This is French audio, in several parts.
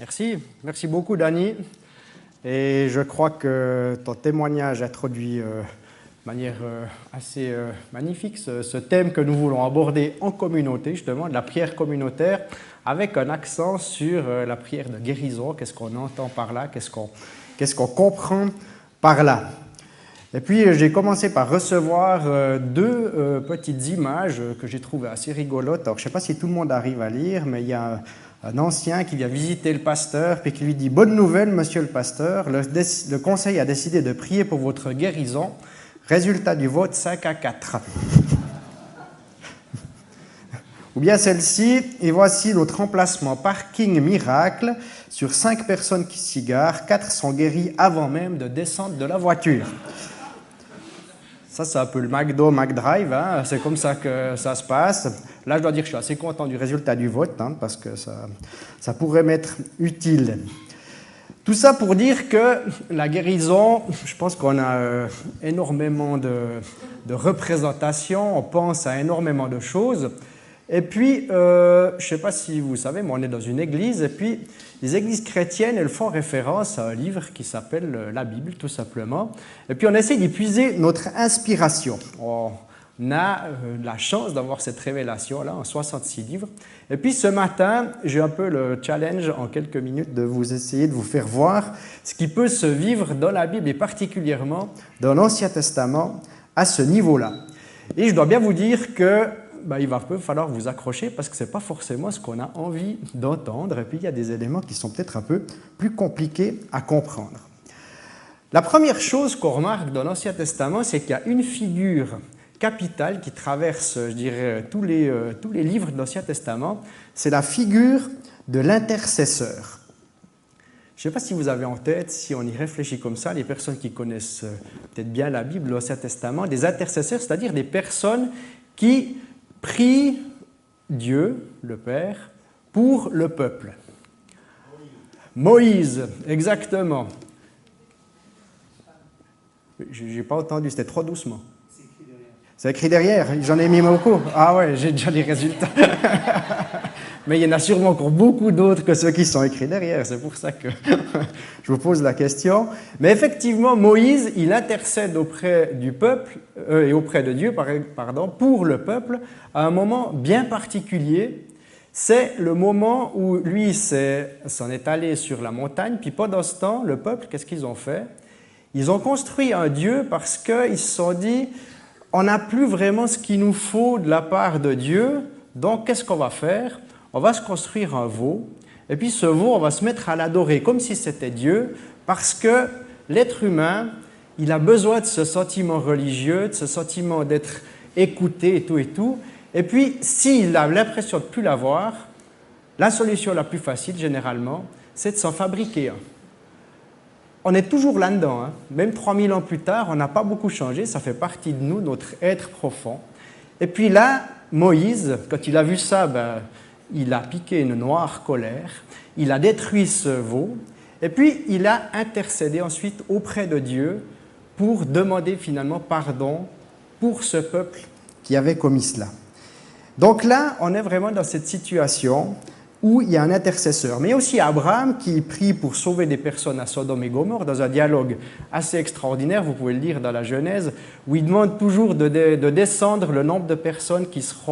Merci beaucoup Dany. Et je crois que ton témoignage introduit de manière assez magnifique ce thème que nous voulons aborder en communauté, justement, de la prière communautaire, avec un accent sur la prière de guérison. Qu'est-ce qu'on entend par là? Qu'est-ce qu'on comprend par là? Et puis j'ai commencé par recevoir deux petites images que j'ai trouvées assez rigolotes. Alors je ne sais pas si tout le monde arrive à lire, mais il y a un ancien qui vient visiter le pasteur puis qui lui dit « Bonne nouvelle, monsieur le pasteur, le conseil a décidé de prier pour votre guérison. Résultat du vote, 5-4. » Ou bien celle-ci, « Et voici notre emplacement parking miracle. Sur 5 personnes qui s'y garent, 4 sont guéries avant même de descendre de la voiture. » Ça, c'est un peu le McDo, McDrive, hein, c'est comme ça que ça se passe. Là, je dois dire que je suis assez content du résultat du vote, hein, parce que ça pourrait m'être utile. Tout ça pour dire que la guérison, je pense qu'on a énormément de représentations, on pense à énormément de choses. Et puis, je ne sais pas si vous savez, mais on est dans une église, et puis les églises chrétiennes, elles font référence à un livre qui s'appelle la Bible, tout simplement. Et puis, on essaie d'y puiser notre inspiration. On a la chance d'avoir cette révélation-là en 66 livres. Et puis, ce matin, j'ai un peu le challenge, en quelques minutes, de vous essayer de vous faire voir ce qui peut se vivre dans la Bible, et particulièrement dans l'Ancien Testament, à ce niveau-là. Et je dois bien vous dire que il va falloir vous accrocher parce que ce n'est pas forcément ce qu'on a envie d'entendre. Et puis, il y a des éléments qui sont peut-être un peu plus compliqués à comprendre. La première chose qu'on remarque dans l'Ancien Testament, c'est qu'il y a une figure capitale qui traverse, je dirais, tous les livres de l'Ancien Testament. C'est la figure de l'intercesseur. Je ne sais pas si vous avez en tête, si on y réfléchit comme ça, les personnes qui connaissent peut-être bien la Bible, l'Ancien Testament, des intercesseurs, c'est-à-dire des personnes qui prie Dieu, le Père, pour le peuple. Moïse, exactement. Je n'ai pas entendu, c'était trop doucement. C'est écrit derrière, j'en ai mis beaucoup. Ah ouais, j'ai déjà les résultats. Mais il y en a sûrement encore beaucoup d'autres que ceux qui sont écrits derrière, c'est pour ça que je vous pose la question. Mais effectivement, Moïse, il intercède auprès du peuple, et auprès de Dieu, pour le peuple, à un moment bien particulier. C'est le moment où lui s'en est allé sur la montagne, puis pendant ce temps, le peuple, qu'est-ce qu'ils ont fait? Ils ont construit un Dieu parce qu'ils se sont dit, on n'a plus vraiment ce qu'il nous faut de la part de Dieu, donc qu'est-ce qu'on va faire? On va se construire un veau, et puis ce veau, on va se mettre à l'adorer comme si c'était Dieu, parce que l'être humain, il a besoin de ce sentiment religieux, de ce sentiment d'être écouté et tout. Et puis, s'il a l'impression de ne plus l'avoir, la solution la plus facile, généralement, c'est de s'en fabriquer un. On est toujours là-dedans, hein. Même 3000 ans plus tard, on n'a pas beaucoup changé, ça fait partie de nous, notre être profond. Et puis là, Moïse, quand il a vu ça, il a piqué une noire colère, il a détruit ce veau, et puis il a intercédé ensuite auprès de Dieu pour demander finalement pardon pour ce peuple qui avait commis cela. Donc là, on est vraiment dans cette situation où il y a un intercesseur. Mais il y a aussi Abraham qui prie pour sauver des personnes à Sodome et Gomorrhe dans un dialogue assez extraordinaire, vous pouvez le lire dans la Genèse, où il demande toujours de descendre le nombre de personnes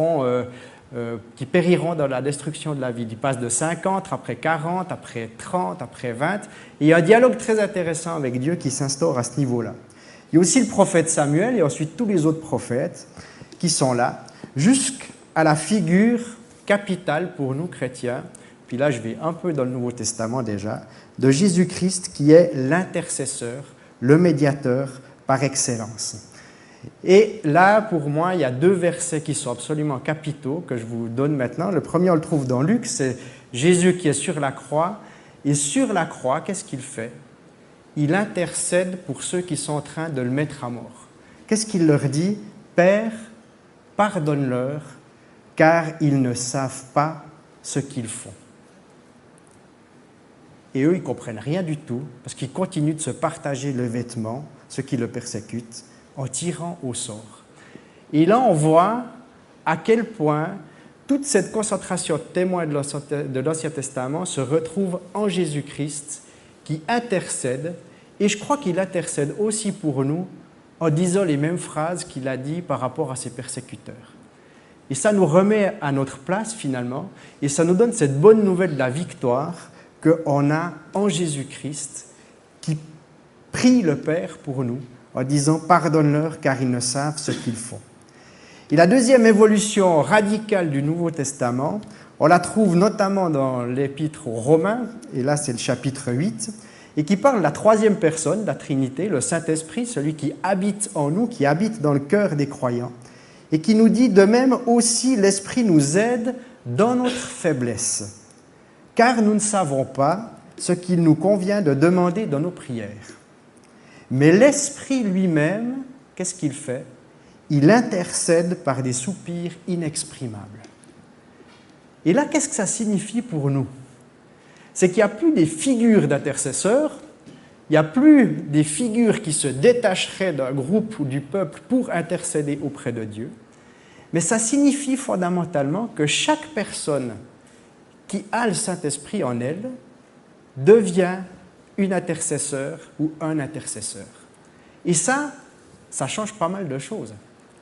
qui périront dans la destruction de la ville. Il passe de 50, après 40, après 30, après 20. Et il y a un dialogue très intéressant avec Dieu qui s'instaure à ce niveau-là. Il y a aussi le prophète Samuel et ensuite tous les autres prophètes qui sont là, jusqu'à la figure capitale pour nous chrétiens, puis là je vais un peu dans le Nouveau Testament déjà, de Jésus-Christ qui est l'intercesseur, le médiateur par excellence. Et là, pour moi, il y a 2 versets qui sont absolument capitaux, que je vous donne maintenant. Le premier, on le trouve dans Luc, c'est Jésus qui est sur la croix. Et sur la croix, qu'est-ce qu'il fait? Il intercède pour ceux qui sont en train de le mettre à mort. Qu'est-ce qu'il leur dit? Père, pardonne-leur, car ils ne savent pas ce qu'ils font. Et eux, ils ne comprennent rien du tout, parce qu'ils continuent de se partager le vêtement, ceux qui le persécutent, en tirant au sort. Et là, on voit à quel point toute cette concentration de témoins de l'Ancien Testament se retrouve en Jésus-Christ qui intercède, et je crois qu'il intercède aussi pour nous en disant les mêmes phrases qu'il a dit par rapport à ses persécuteurs. Et ça nous remet à notre place finalement, et ça nous donne cette bonne nouvelle de la victoire qu'on a en Jésus-Christ qui prie le Père pour nous en disant « Pardonne-leur car ils ne savent ce qu'ils font ». Et la deuxième évolution radicale du Nouveau Testament, on la trouve notamment dans l'Épître aux Romains, et là c'est le chapitre 8, et qui parle de la troisième personne de la Trinité, le Saint-Esprit, celui qui habite en nous, qui habite dans le cœur des croyants, et qui nous dit de même aussi l'Esprit nous aide dans notre faiblesse, car nous ne savons pas ce qu'il nous convient de demander dans nos prières. Mais l'Esprit lui-même, qu'est-ce qu'il fait ? Il intercède par des soupirs inexprimables. Et là, qu'est-ce que ça signifie pour nous ? C'est qu'il n'y a plus des figures d'intercesseurs, il n'y a plus des figures qui se détacheraient d'un groupe ou du peuple pour intercéder auprès de Dieu, mais ça signifie fondamentalement que chaque personne qui a le Saint-Esprit en elle devient une intercesseur ou un intercesseur. Et ça change pas mal de choses.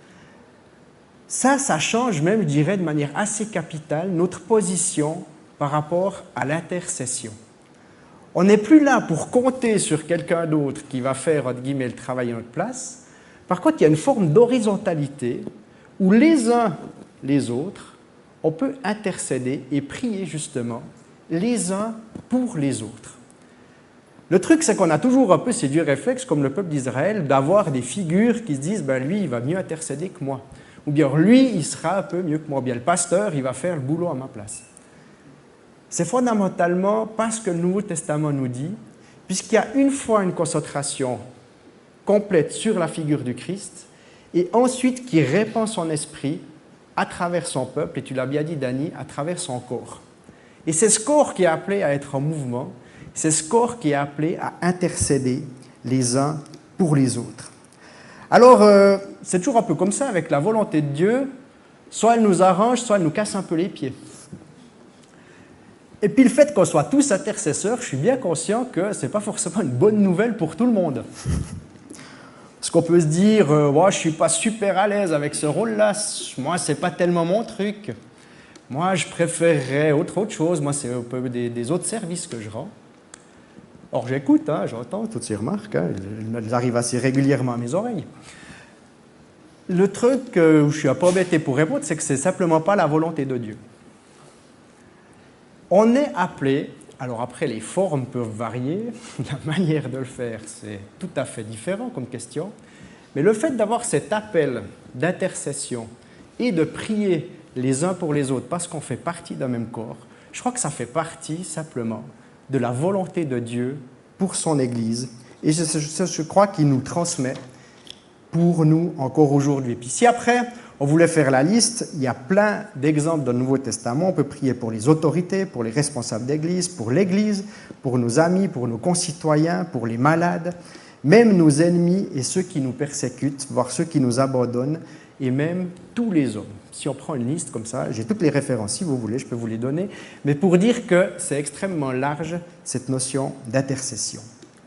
Ça change même, je dirais, de manière assez capitale, notre position par rapport à l'intercession. On n'est plus là pour compter sur quelqu'un d'autre qui va faire, entre guillemets, le travail à notre place. Par contre, il y a une forme d'horizontalité où les uns les autres, on peut intercéder et prier justement les uns pour les autres. Le truc, c'est qu'on a toujours un peu ces vieux réflexes, comme le peuple d'Israël, d'avoir des figures qui se disent « lui, il va mieux intercéder que moi ». Ou bien lui, il sera un peu mieux que moi. Ou bien le pasteur, il va faire le boulot à ma place. C'est fondamentalement pas ce que le Nouveau Testament nous dit, puisqu'il y a une fois une concentration complète sur la figure du Christ, et ensuite qui répand son esprit à travers son peuple, et tu l'as bien dit, Dany, à travers son corps. Et c'est ce corps qui est appelé à être en mouvement, c'est ce corps qui est appelé à intercéder les uns pour les autres. Alors, c'est toujours un peu comme ça avec la volonté de Dieu, soit elle nous arrange, soit elle nous casse un peu les pieds. Et puis le fait qu'on soit tous intercesseurs, je suis bien conscient que ce n'est pas forcément une bonne nouvelle pour tout le monde. Parce qu'on peut se dire, je ne suis pas super à l'aise avec ce rôle-là, moi, ce n'est pas tellement mon truc. Moi, je préférerais autre chose, moi, c'est un peu des autres services que je rends. Or, j'écoute, j'entends toutes ces remarques, elles arrivent assez régulièrement à mes oreilles. Le truc où je ne suis pas embêté pour répondre, c'est que ce n'est simplement pas la volonté de Dieu. On est appelé, alors après les formes peuvent varier, la manière de le faire c'est tout à fait différent comme question, mais le fait d'avoir cet appel d'intercession et de prier les uns pour les autres parce qu'on fait partie d'un même corps, je crois que ça fait partie simplement de la volonté de Dieu pour son Église, et je crois qu'il nous transmet pour nous encore aujourd'hui. Et puis si après, on voulait faire la liste, il y a plein d'exemples dans le Nouveau Testament. On peut prier pour les autorités, pour les responsables d'Église, pour l'Église, pour nos amis, pour nos concitoyens, pour les malades, même nos ennemis et ceux qui nous persécutent, voire ceux qui nous abandonnent, et même tous les hommes. Si on prend une liste comme ça, j'ai toutes les références, si vous voulez, je peux vous les donner, mais pour dire que c'est extrêmement large, cette notion d'intercession.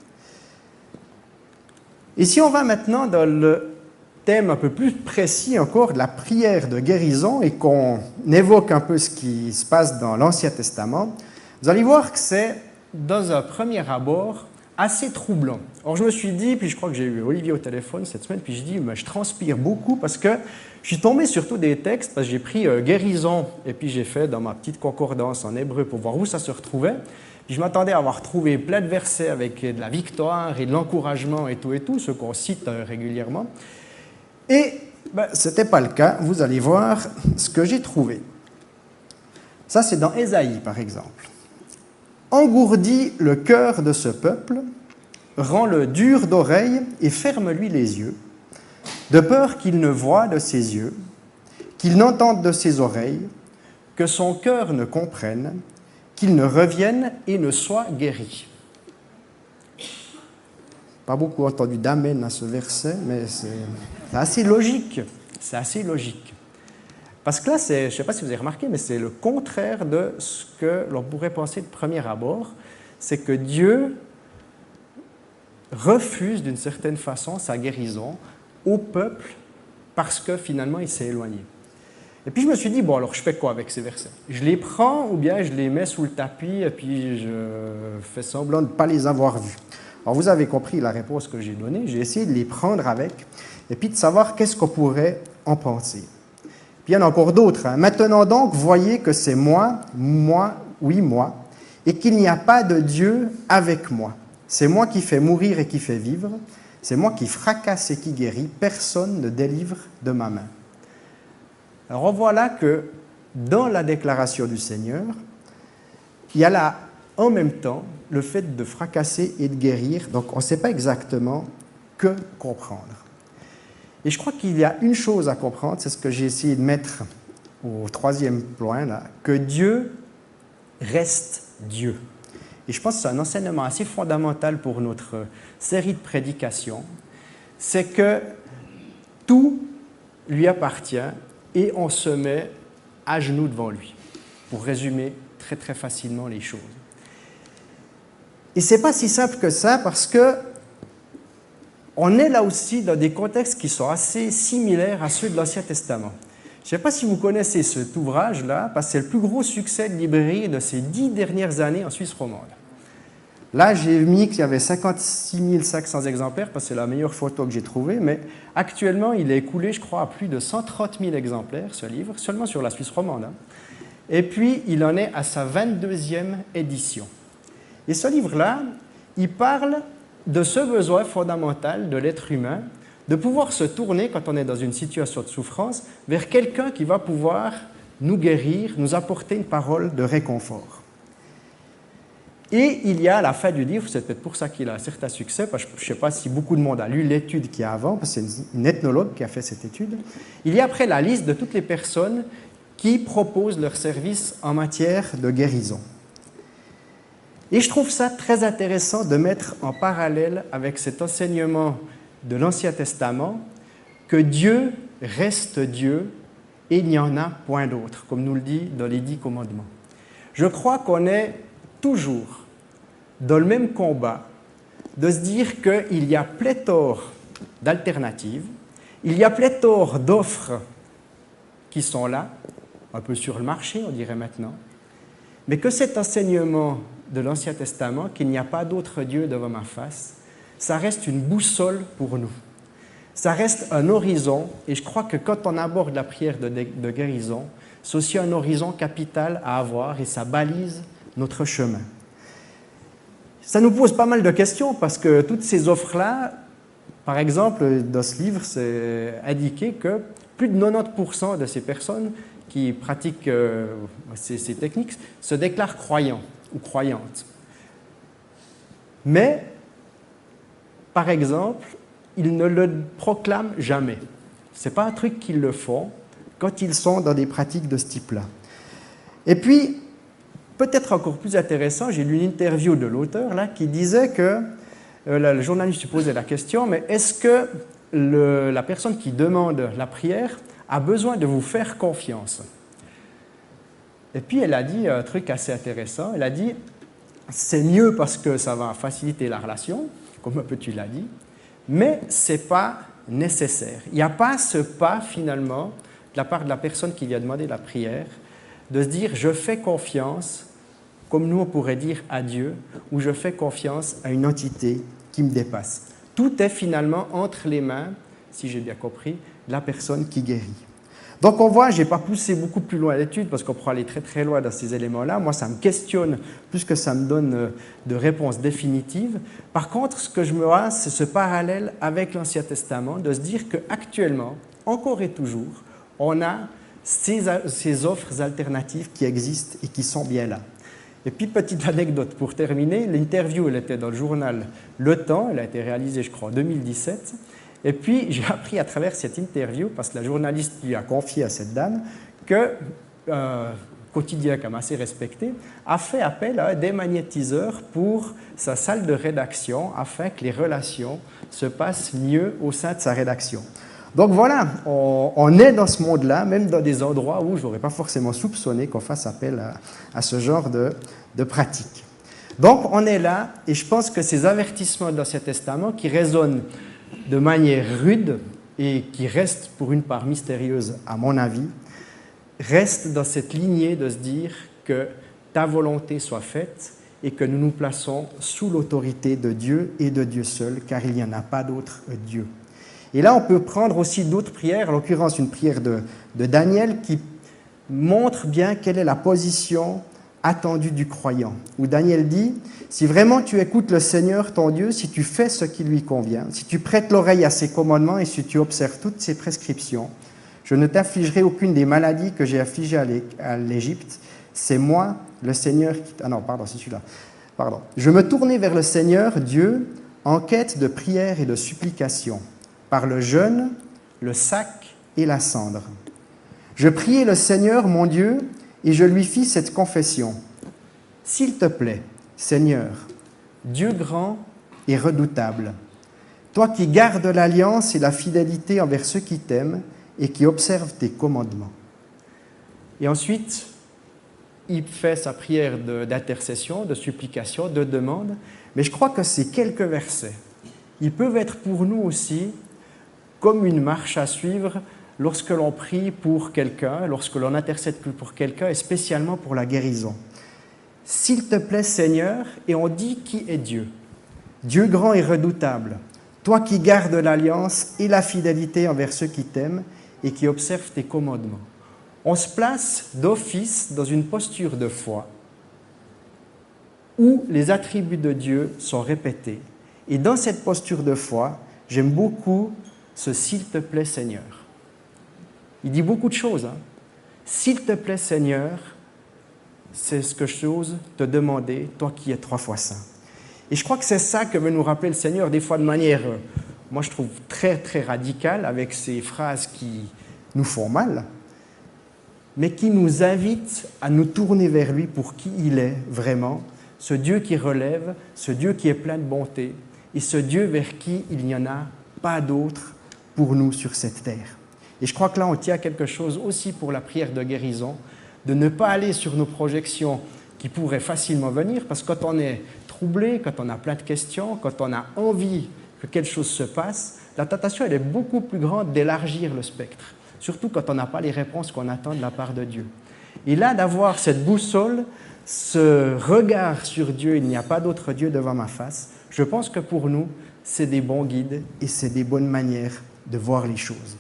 Et si on va maintenant dans le thème un peu plus précis encore de la prière de guérison et qu'on évoque un peu ce qui se passe dans l'Ancien Testament, vous allez voir que c'est, dans un premier abord, assez troublant. Alors je me suis dit, puis je crois que j'ai eu Olivier au téléphone cette semaine, puis je dis, je transpire beaucoup parce que je suis tombé sur tous des textes, parce que j'ai pris guérison, et puis j'ai fait dans ma petite concordance en hébreu pour voir où ça se retrouvait. Puis je m'attendais à avoir trouvé plein de versets avec de la victoire et de l'encouragement et tout, ceux qu'on cite régulièrement. Et ce n'était pas le cas, vous allez voir ce que j'ai trouvé. Ça, c'est dans Ésaïe, par exemple. « Engourdis le cœur de ce peuple, rends-le dur d'oreille et ferme-lui les yeux, de peur qu'il ne voie de ses yeux, qu'il n'entende de ses oreilles, que son cœur ne comprenne, qu'il ne revienne et ne soit guéri. » Pas beaucoup entendu d'amen à ce verset, mais c'est assez logique. C'est assez logique. Parce que là, je ne sais pas si vous avez remarqué, mais c'est le contraire de ce que l'on pourrait penser de premier abord. C'est que Dieu refuse d'une certaine façon sa guérison au peuple parce que finalement il s'est éloigné. Et puis je me suis dit, bon alors je fais quoi avec ces versets? Je les prends ou bien je les mets sous le tapis et puis je fais semblant de ne pas les avoir vus. Alors vous avez compris la réponse que j'ai donnée, j'ai essayé de les prendre avec et puis de savoir qu'est-ce qu'on pourrait en penser. Puis il y en a encore d'autres. Hein. Maintenant donc, voyez que c'est moi, oui moi, et qu'il n'y a pas de Dieu avec moi. C'est moi qui fais mourir et qui fais vivre. C'est moi qui fracasse et qui guérit. Personne ne délivre de ma main. Alors on voit là que dans la déclaration du Seigneur, il y a là en même temps le fait de fracasser et de guérir. Donc on ne sait pas exactement que comprendre. Et je crois qu'il y a une chose à comprendre, c'est ce que j'ai essayé de mettre au troisième point, là, que Dieu reste Dieu. Et je pense que c'est un enseignement assez fondamental pour notre série de prédications, c'est que tout lui appartient et on se met à genoux devant lui, pour résumer très très facilement les choses. Et ce n'est pas si simple que ça parce que on est là aussi dans des contextes qui sont assez similaires à ceux de l'Ancien Testament. Je ne sais pas si vous connaissez cet ouvrage-là, parce que c'est le plus gros succès de librairie de ces 10 dernières années en Suisse romande. Là, j'ai mis qu'il y avait 56 500 exemplaires, parce que c'est la meilleure photo que j'ai trouvée, mais actuellement, il est écoulé, je crois, à plus de 130 000 exemplaires, ce livre, seulement sur la Suisse romande. Hein. Et puis, il en est à sa 22e édition. Et ce livre-là, il parle de ce besoin fondamental de l'être humain, de pouvoir se tourner, quand on est dans une situation de souffrance, vers quelqu'un qui va pouvoir nous guérir, nous apporter une parole de réconfort. Et il y a à la fin du livre, c'est peut-être pour ça qu'il a un certain succès, parce que je ne sais pas si beaucoup de monde a lu l'étude qu'il y a avant, parce que c'est une ethnologue qui a fait cette étude, il y a après la liste de toutes les personnes qui proposent leurs services en matière de guérison. Et je trouve ça très intéressant de mettre en parallèle avec cet enseignement de l'Ancien Testament que Dieu reste Dieu et il n'y en a point d'autre, comme nous le dit dans les 10 commandements. Je crois qu'on est toujours dans le même combat de se dire qu'il y a pléthore d'alternatives, il y a pléthore d'offres qui sont là, un peu sur le marché, on dirait maintenant, mais que cet enseignement de l'Ancien Testament, qu'il n'y a pas d'autre Dieu devant ma face, ça reste une boussole pour nous. Ça reste un horizon, et je crois que quand on aborde la prière de guérison, c'est aussi un horizon capital à avoir, et ça balise notre chemin. Ça nous pose pas mal de questions, parce que toutes ces offres-là, par exemple, dans ce livre, c'est indiqué que plus de 90% de ces personnes qui pratiquent ces techniques se déclarent croyants ou croyantes. Mais, par exemple, ils ne le proclament jamais. Ce n'est pas un truc qu'ils le font quand ils sont dans des pratiques de ce type-là. Et puis, peut-être encore plus intéressant, j'ai lu une interview de l'auteur là, qui disait que, le journaliste lui posait la question, mais est-ce que la personne qui demande la prière a besoin de vous faire confiance? Et puis elle a dit un truc assez intéressant, elle a dit c'est mieux parce que ça va faciliter la relation, comme un peu tu l'as dit, mais ce n'est pas nécessaire. Il n'y a pas ce pas finalement de la part de la personne qui lui a demandé la prière de se dire je fais confiance, comme nous on pourrait dire à Dieu, ou je fais confiance à une entité qui me dépasse. Tout est finalement entre les mains, si j'ai bien compris, de la personne qui guérit. Donc on voit, je n'ai pas poussé beaucoup plus loin l'étude parce qu'on pourrait aller très très loin dans ces éléments-là. Moi, ça me questionne plus que ça me donne de réponses définitives. Par contre, ce que je me vois, c'est ce parallèle avec l'Ancien Testament, de se dire qu'actuellement, encore et toujours, on a ces offres alternatives qui existent et qui sont bien là. Et puis, petite anecdote pour terminer, l'interview, elle était dans le journal Le Temps, elle a été réalisée, je crois, en 2017. Et puis, j'ai appris à travers cette interview, parce que la journaliste lui a confié à cette dame, que Quotidien, quand même assez respecté, a fait appel à un démagnétiseur pour sa salle de rédaction afin que les relations se passent mieux au sein de sa rédaction. Donc voilà, on est dans ce monde-là, même dans des endroits où je n'aurais pas forcément soupçonné qu'on fasse appel à ce genre de pratique. Donc on est là, et je pense que ces avertissements de l'Ancien Testament qui résonnent de manière rude et qui restent pour une part mystérieuse à mon avis, restent dans cette lignée de se dire que ta volonté soit faite et que nous nous plaçons sous l'autorité de Dieu et de Dieu seul, car il n'y en a pas d'autre Dieu. Et là, on peut prendre aussi d'autres prières, en l'occurrence une prière de Daniel qui montre bien quelle est la position attendue du croyant. Où Daniel dit, si vraiment tu écoutes le Seigneur ton Dieu, si tu fais ce qui lui convient, si tu prêtes l'oreille à ses commandements et si tu observes toutes ses prescriptions, je ne t'affligerai aucune des maladies que j'ai affligées à l'Égypte. C'est moi, le Seigneur, qui... Ah non, pardon, c'est celui-là. Pardon. Je me tournai vers le Seigneur, Dieu, en quête de prière et de supplication, par le jeûne, le sac et la cendre. Je priai le Seigneur, mon Dieu, et je lui fis cette confession. S'il te plaît, Seigneur, Dieu grand et redoutable, toi qui gardes l'alliance et la fidélité envers ceux qui t'aiment et qui observent tes commandements. Et ensuite, il fait sa prière d'intercession, de supplication, de demande, mais je crois que ces quelques versets, ils peuvent être pour nous aussi comme une marche à suivre lorsque l'on prie pour quelqu'un, lorsque l'on intercède pour quelqu'un, et spécialement pour la guérison. S'il te plaît, Seigneur, et on dit qui est Dieu. Dieu grand et redoutable, toi qui gardes l'alliance et la fidélité envers ceux qui t'aiment et qui observent tes commandements. On se place d'office dans une posture de foi où les attributs de Dieu sont répétés. Et dans cette posture de foi, j'aime beaucoup ce « s'il te plaît, Seigneur ». Il dit beaucoup de choses. S'il te plaît, Seigneur, c'est ce que j'ose te demander, toi qui es 3 fois saint. Et je crois que c'est ça que veut nous rappeler le Seigneur, des fois de manière, moi je trouve très très radicale, avec ces phrases qui nous font mal, mais qui nous invitent à nous tourner vers lui pour qui il est vraiment, ce Dieu qui relève, ce Dieu qui est plein de bonté, et ce Dieu vers qui il n'y en a pas d'autre pour nous sur cette terre. Et je crois que là, on tient quelque chose aussi pour la prière de guérison, de ne pas aller sur nos projections qui pourraient facilement venir, parce que quand on est troublé, quand on a plein de questions, quand on a envie que quelque chose se passe, la tentation, elle est beaucoup plus grande d'élargir le spectre, surtout quand on n'a pas les réponses qu'on attend de la part de Dieu. Et là, d'avoir cette boussole, ce regard sur Dieu, il n'y a pas d'autre Dieu devant ma face, je pense que pour nous, c'est des bons guides et c'est des bonnes manières de voir les choses.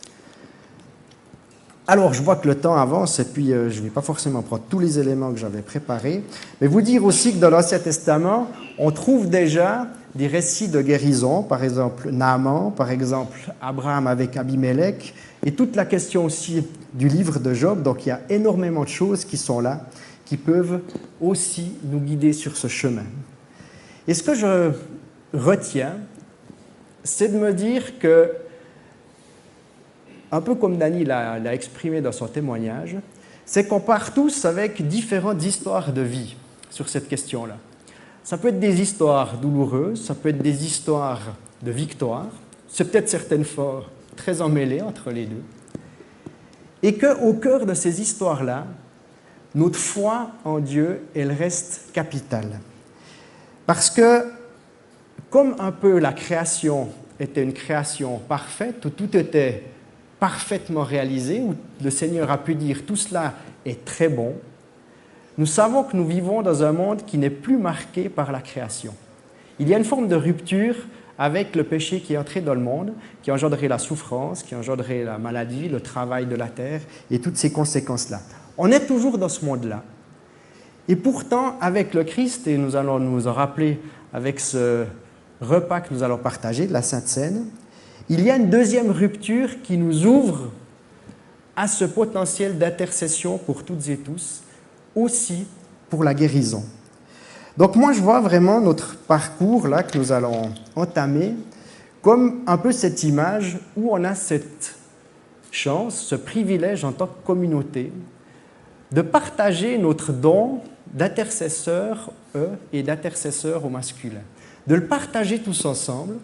Alors, je vois que le temps avance et puis je ne vais pas forcément prendre tous les éléments que j'avais préparés, mais vous dire aussi que dans l'Ancien Testament, on trouve déjà des récits de guérison, par exemple Naaman, par exemple Abraham avec Abimelech, et toute la question aussi du livre de Job. Donc, il y a énormément de choses qui sont là, qui peuvent aussi nous guider sur ce chemin. Et ce que je retiens, c'est de me dire que, un peu comme Dany l'a exprimé dans son témoignage, c'est qu'on part tous avec différentes histoires de vie sur cette question-là. Ça peut être des histoires douloureuses, ça peut être des histoires de victoire, c'est peut-être certaines fois très emmêlées entre les deux. Et qu'au cœur de ces histoires-là, notre foi en Dieu, elle reste capitale. Parce que, comme un peu la création était une création parfaite, où tout était parfaitement réalisé, où le Seigneur a pu dire « tout cela est très bon », nous savons que nous vivons dans un monde qui n'est plus marqué par la création. Il y a une forme de rupture avec le péché qui est entré dans le monde, qui a engendré la souffrance, qui a engendré la maladie, le travail de la terre et toutes ces conséquences-là. On est toujours dans ce monde-là. Et pourtant, avec le Christ, et nous allons nous en rappeler avec ce repas que nous allons partager, de la Sainte Seine, il y a une deuxième rupture qui nous ouvre à ce potentiel d'intercession pour toutes et tous, aussi pour la guérison. Donc moi, je vois vraiment notre parcours là que nous allons entamer comme un peu cette image où on a cette chance, ce privilège en tant que communauté de partager notre don d'intercesseur et d'intercesseur au masculin, de le partager tous ensemble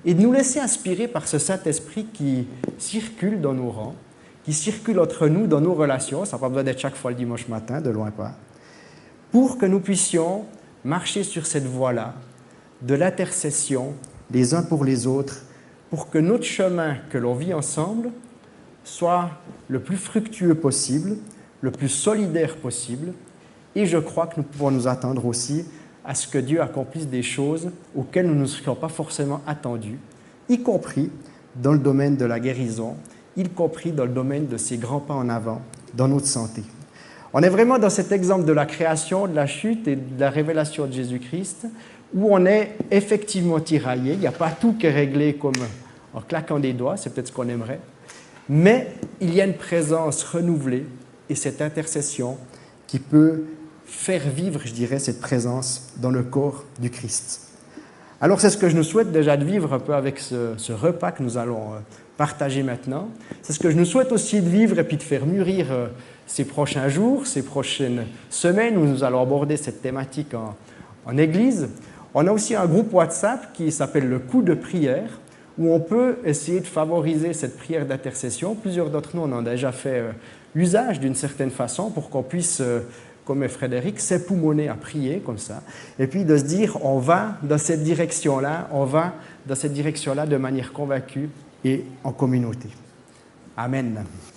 et de nous laisser inspirer par ce Saint-Esprit qui circule dans nos rangs, qui circule entre nous dans nos relations, ça n'a pas besoin d'être chaque fois le dimanche matin, de loin pas, pour que nous puissions marcher sur cette voie-là, de l'intercession les uns pour les autres, pour que notre chemin que l'on vit ensemble soit le plus fructueux possible, le plus solidaire possible, et je crois que nous pouvons nous attendre aussi à ce que Dieu accomplisse des choses auxquelles nous ne serions pas forcément attendus, y compris dans le domaine de la guérison, y compris dans le domaine de ces grands pas en avant dans notre santé. On est vraiment dans cet exemple de la création, de la chute et de la révélation de Jésus-Christ, où on est effectivement tiraillé. Il n'y a pas tout qui est réglé comme en claquant des doigts, c'est peut-être ce qu'on aimerait, mais il y a une présence renouvelée et cette intercession qui peut faire vivre, je dirais, cette présence dans le corps du Christ. Alors c'est ce que je nous souhaite déjà de vivre un peu avec ce repas que nous allons partager maintenant. C'est ce que je nous souhaite aussi de vivre et puis de faire mûrir ces prochains jours, ces prochaines semaines où nous allons aborder cette thématique en Église. On a aussi un groupe WhatsApp qui s'appelle le coup de prière, où on peut essayer de favoriser cette prière d'intercession. Plusieurs d'entre nous en ont déjà fait usage d'une certaine façon pour qu'on puisse, comme Frédéric, s'époumoner à prier comme ça, et puis de se dire on va dans cette direction-là, on va dans cette direction-là de manière convaincue et en communauté. Amen.